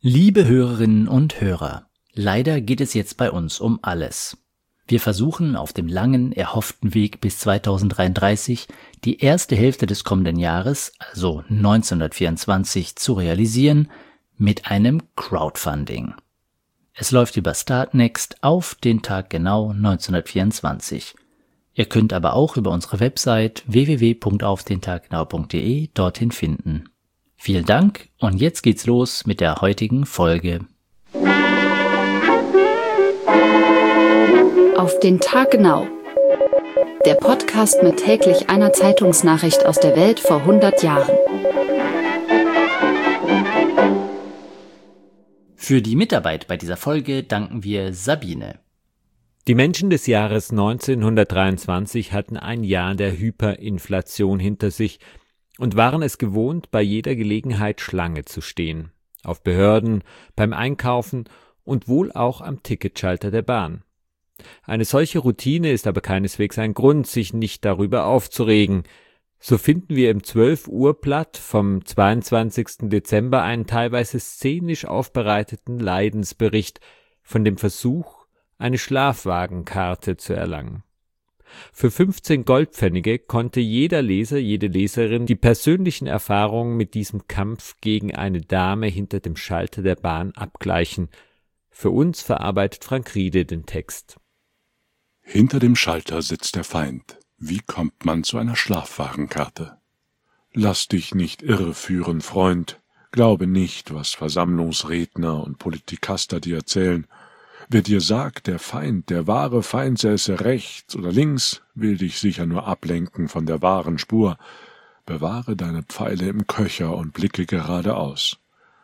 Liebe Hörerinnen und Hörer, leider geht es jetzt bei uns um alles. Wir versuchen auf dem langen, erhofften Weg bis 2033 die erste Hälfte des kommenden Jahres, also 1924, zu realisieren mit einem Crowdfunding. Es läuft über Startnext auf den Tag genau 1924. Ihr könnt aber auch über unsere Website www.aufdentaggenau.de dorthin finden. Vielen Dank und jetzt geht's los mit der heutigen Folge. Auf den Tag genau. Der Podcast mit täglich einer Zeitungsnachricht aus der Welt vor 100 Jahren. Für die Mitarbeit bei dieser Folge danken wir Sabine. Die Menschen des Jahres 1923 hatten ein Jahr der Hyperinflation hinter sich und waren es gewohnt, bei jeder Gelegenheit Schlange zu stehen. Auf Behörden, beim Einkaufen und wohl auch am Ticketschalter der Bahn. Eine solche Routine ist aber keineswegs ein Grund, sich nicht darüber aufzuregen. So finden wir im 12-Uhr-Blatt vom 22. Dezember einen teilweise szenisch aufbereiteten Leidensbericht von dem Versuch, eine Schlafwagenkarte zu erlangen. Für 15 Goldpfennige konnte jeder Leser, jede Leserin die persönlichen Erfahrungen mit diesem Kampf gegen eine Dame hinter dem Schalter der Bahn abgleichen. Für uns verarbeitet Frank Riede den Text. Hinter dem Schalter sitzt der Feind. Wie kommt man zu einer Schlafwagenkarte? Lass dich nicht irreführen, Freund. Glaube nicht, was Versammlungsredner und Politikaster dir erzählen. Wer dir sagt, der Feind, der wahre Feind säße rechts oder links, will dich sicher nur ablenken von der wahren Spur. Bewahre deine Pfeile im Köcher und blicke geradeaus.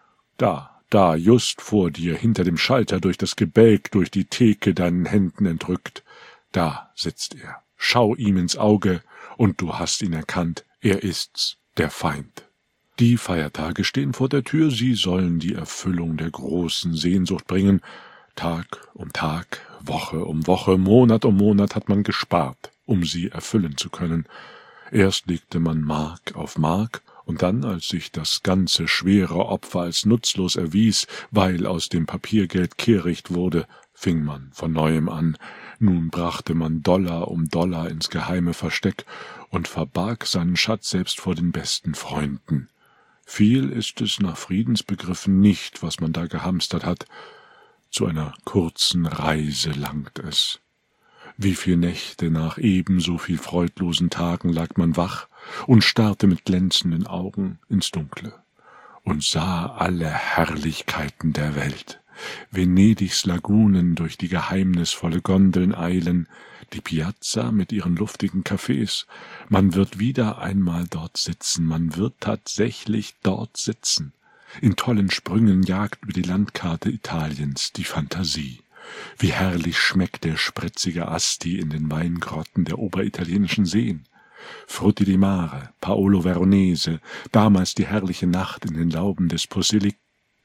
Da, just vor dir, hinter dem Schalter, durch das Gebälk, durch die Theke deinen Händen entrückt. Da sitzt er. Schau ihm ins Auge, und du hast ihn erkannt. Er ist's, der Feind. Die Feiertage stehen vor der Tür, sie sollen die Erfüllung der großen Sehnsucht bringen. Tag um Tag, Woche um Woche, Monat um Monat hat man gespart, um sie erfüllen zu können. Erst legte man Mark auf Mark, und dann, als sich das ganze schwere Opfer als nutzlos erwies, weil aus dem Papiergeld Kehricht wurde, fing man von neuem an. Nun brachte man Dollar um Dollar ins geheime Versteck und verbarg seinen Schatz selbst vor den besten Freunden. Viel ist es nach Friedensbegriffen nicht, was man da gehamstert hat. Zu einer kurzen Reise langt es. Wie viel Nächte nach ebenso viel freudlosen Tagen lag man wach und starrte mit glänzenden Augen ins Dunkle und sah alle Herrlichkeiten der Welt. Venedigs Lagunen durch die geheimnisvolle Gondeln eilen, die Piazza mit ihren luftigen Cafés. Man wird wieder einmal dort sitzen, man wird tatsächlich dort sitzen. In tollen Sprüngen jagt über die Landkarte Italiens die Fantasie. Wie herrlich schmeckt der spritzige Asti in den Weingrotten der oberitalienischen Seen. Frutti di Mare, Paolo Veronese, damals die herrliche Nacht in den Lauben des Posillic.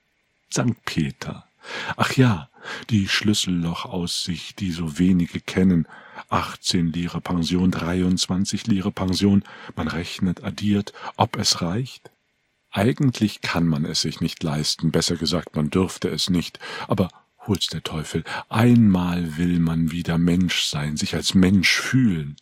St. Peter. Ach ja, die Schlüssellochaussicht, die so wenige kennen. 18 Lire Pension, 23 Lire Pension. Man rechnet, addiert, ob es reicht? Eigentlich kann man es sich nicht leisten, besser gesagt, man dürfte es nicht, aber hol's der Teufel, einmal will man wieder Mensch sein, sich als Mensch fühlen.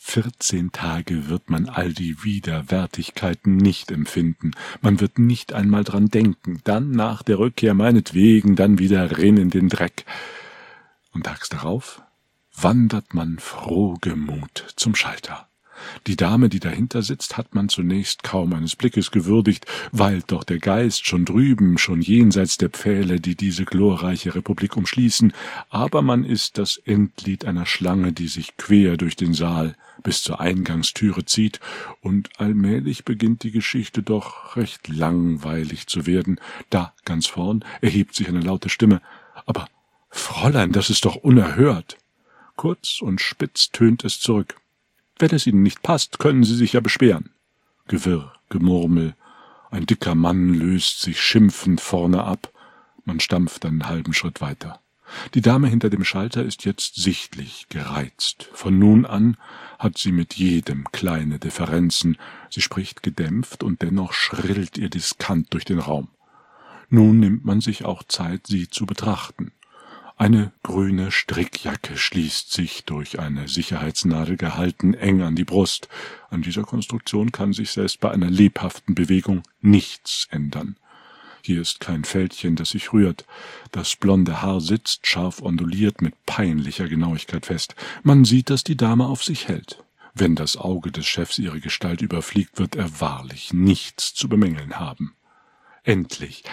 14 Tage wird man all die Widerwärtigkeiten nicht empfinden, man wird nicht einmal dran denken, dann nach der Rückkehr meinetwegen, dann wieder rein in den Dreck. Und tags darauf wandert man frohgemut zum Schalter. Die Dame, die dahinter sitzt, hat man zunächst kaum eines Blickes gewürdigt, weilt doch der Geist schon drüben, schon jenseits der Pfähle, die diese glorreiche Republik umschließen, aber man ist das Endglied einer Schlange, die sich quer durch den Saal bis zur Eingangstüre zieht, und allmählich beginnt die Geschichte doch recht langweilig zu werden. Da, ganz vorn, erhebt sich eine laute Stimme. »Aber, Fräulein, das ist doch unerhört!« Kurz und spitz tönt es zurück. »Wenn es Ihnen nicht passt, können Sie sich ja beschweren.« Gewirr, Gemurmel, ein dicker Mann löst sich schimpfend vorne ab, man stampft einen halben Schritt weiter. Die Dame hinter dem Schalter ist jetzt sichtlich gereizt. Von nun an hat sie mit jedem kleine Differenzen. Sie spricht gedämpft und dennoch schrillt ihr diskant durch den Raum. Nun nimmt man sich auch Zeit, sie zu betrachten. Eine grüne Strickjacke schließt sich, durch eine Sicherheitsnadel gehalten, eng an die Brust. An dieser Konstruktion kann sich selbst bei einer lebhaften Bewegung nichts ändern. Hier ist kein Fältchen, das sich rührt. Das blonde Haar sitzt, scharf onduliert, mit peinlicher Genauigkeit fest. Man sieht, dass die Dame auf sich hält. Wenn das Auge des Chefs ihre Gestalt überfliegt, wird er wahrlich nichts zu bemängeln haben. Endlich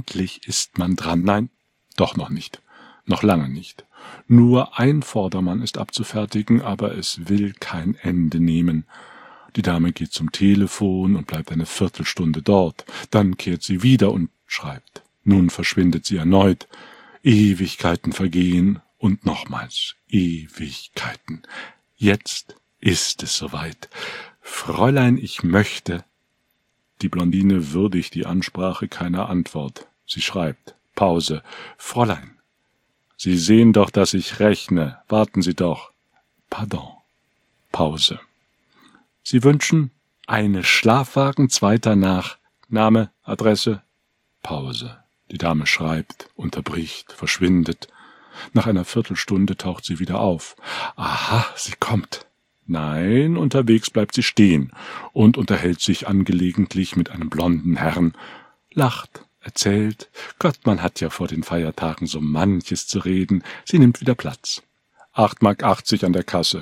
ist man dran. Nein, doch noch nicht. Noch lange nicht. Nur ein Vordermann ist abzufertigen, aber es will kein Ende nehmen. Die Dame geht zum Telefon und bleibt eine Viertelstunde dort. Dann kehrt sie wieder und schreibt. Nun verschwindet sie erneut. Ewigkeiten vergehen und nochmals Ewigkeiten. Jetzt ist es soweit. Fräulein, ich möchte. Die Blondine würdigt die Ansprache keiner Antwort. Sie schreibt. Pause. Fräulein. Sie sehen doch, dass ich rechne. Warten Sie doch. Pardon. Pause. Sie wünschen eine Schlafwagen, zweiter nach. Name, Adresse. Pause. Die Dame schreibt, unterbricht, verschwindet. Nach einer Viertelstunde taucht sie wieder auf. Aha, sie kommt. Nein, unterwegs bleibt sie stehen und unterhält sich angelegentlich mit einem blonden Herrn, lacht, erzählt. Gott, man hat ja vor den Feiertagen so manches zu reden. Sie nimmt wieder Platz. 8,80 Mark an der Kasse.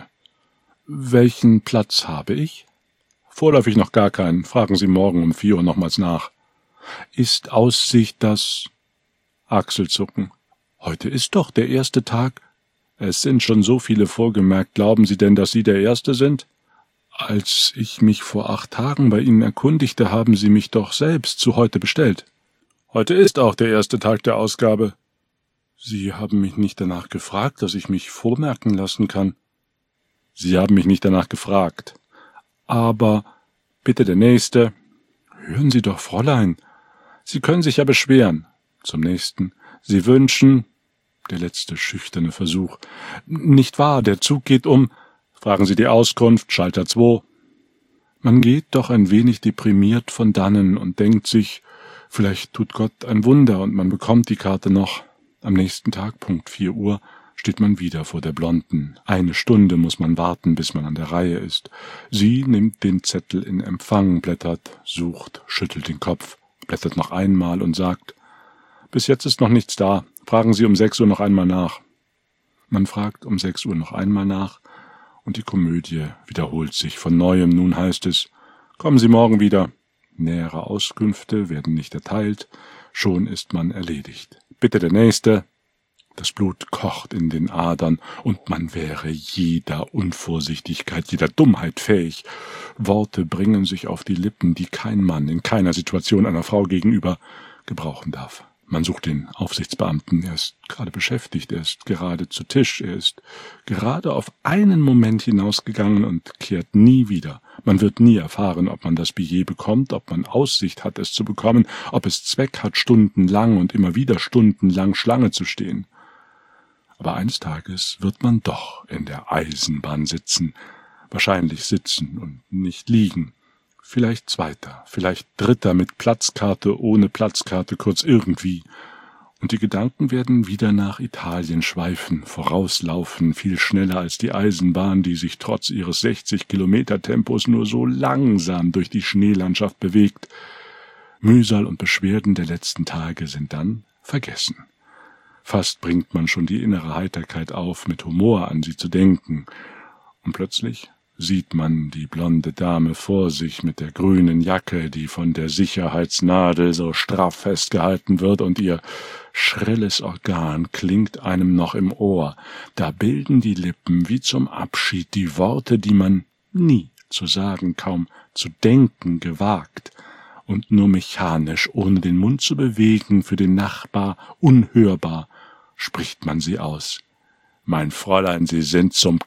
Welchen Platz habe ich? Vorläufig noch gar keinen. Fragen Sie morgen um 4 Uhr nochmals nach. Ist Aussicht das... Achselzucken. Heute ist doch der erste Tag. Es sind schon so viele vorgemerkt. Glauben Sie denn, dass Sie der Erste sind? Als ich mich vor 8 Tagen bei Ihnen erkundigte, haben Sie mich doch selbst zu heute bestellt. Heute ist auch der erste Tag der Ausgabe. Sie haben mich nicht danach gefragt, dass ich mich vormerken lassen kann. Sie haben mich nicht danach gefragt. Aber bitte der Nächste. Hören Sie doch, Fräulein. Sie können sich ja beschweren. Zum Nächsten. Sie wünschen... Der letzte schüchterne Versuch. Nicht wahr, der Zug geht um... Fragen Sie die Auskunft, Schalter 2. Man geht doch ein wenig deprimiert von dannen und denkt sich... Vielleicht tut Gott ein Wunder und man bekommt die Karte noch. Am nächsten Tag, Punkt 4 Uhr, steht man wieder vor der Blonden. 1 Stunde muss man warten, bis man an der Reihe ist. Sie nimmt den Zettel in Empfang, blättert, sucht, schüttelt den Kopf, blättert noch einmal und sagt, bis jetzt ist noch nichts da. Fragen Sie um 6 Uhr noch einmal nach. Man fragt um 6 Uhr noch einmal nach und die Komödie wiederholt sich von Neuem. Nun heißt es, kommen Sie morgen wieder. Nähere Auskünfte werden nicht erteilt, schon ist man erledigt. Bitte der Nächste. Das Blut kocht in den Adern, und man wäre jeder Unvorsichtigkeit, jeder Dummheit fähig. Worte bringen sich auf die Lippen, die kein Mann in keiner Situation einer Frau gegenüber gebrauchen darf. Man sucht den Aufsichtsbeamten, er ist gerade beschäftigt, er ist gerade zu Tisch, er ist gerade auf einen Moment hinausgegangen und kehrt nie wieder. Man wird nie erfahren, ob man das Billet bekommt, ob man Aussicht hat, es zu bekommen, ob es Zweck hat, stundenlang und immer wieder stundenlang Schlange zu stehen. Aber eines Tages wird man doch in der Eisenbahn sitzen, wahrscheinlich sitzen und nicht liegen. Vielleicht Zweiter, vielleicht Dritter mit Platzkarte, ohne Platzkarte, kurz irgendwie. Und die Gedanken werden wieder nach Italien schweifen, vorauslaufen, viel schneller als die Eisenbahn, die sich trotz ihres 60-Kilometer-Tempos nur so langsam durch die Schneelandschaft bewegt. Mühsal und Beschwerden der letzten Tage sind dann vergessen. Fast bringt man schon die innere Heiterkeit auf, mit Humor an sie zu denken. Und plötzlich sieht man die blonde Dame vor sich mit der grünen Jacke, die von der Sicherheitsnadel so straff festgehalten wird, und ihr schrilles Organ klingt einem noch im Ohr. Da bilden die Lippen wie zum Abschied die Worte, die man nie zu sagen, kaum zu denken gewagt, und nur mechanisch, ohne den Mund zu bewegen, für den Nachbar unhörbar, spricht man sie aus. Mein Fräulein, Sie sind zum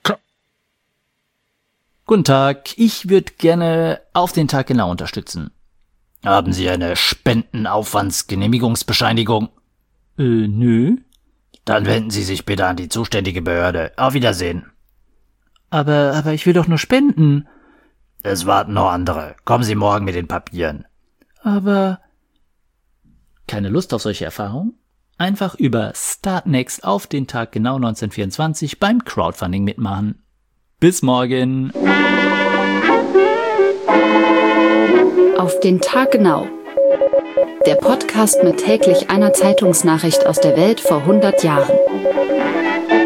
Guten Tag, ich würde gerne auf den Tag genau unterstützen. Haben Sie eine Spendenaufwandsgenehmigungsbescheinigung? Nö. Dann wenden Sie sich bitte an die zuständige Behörde. Auf Wiedersehen. Aber ich will doch nur spenden. Es warten noch andere. Kommen Sie morgen mit den Papieren. Aber Keine Lust auf solche Erfahrungen? Einfach über Startnext auf den Tag genau 1924 beim Crowdfunding mitmachen. Bis morgen! Auf den Tag genau. Der Podcast mit täglich einer Zeitungsnachricht aus der Welt vor 100 Jahren.